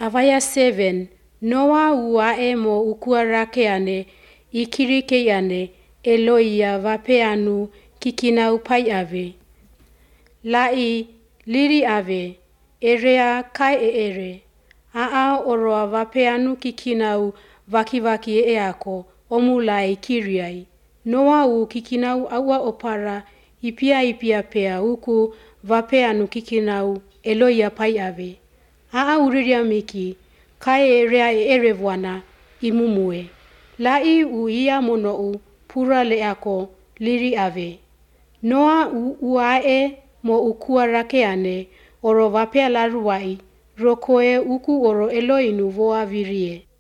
Avaya 7. Noa uae mo ukua rakeane, ikirikeane, Eloia vapeanu kikina upai ave. Lai, liri ave, erea kai ere. Aa oroa vapeanu kikinau vaki eako, omulai kiriai. Noa u kikinau aua opara, ipia pea uku vapeanu kikinau, Eloia pai ave. Aa uriria miki, kai erea erevuana, imumue. Lai u ia monou, pura leako, liri ave. Noa uae mo ukua rakeane, oro vapea laruai, rokoe uku oro Eloinu voa virie.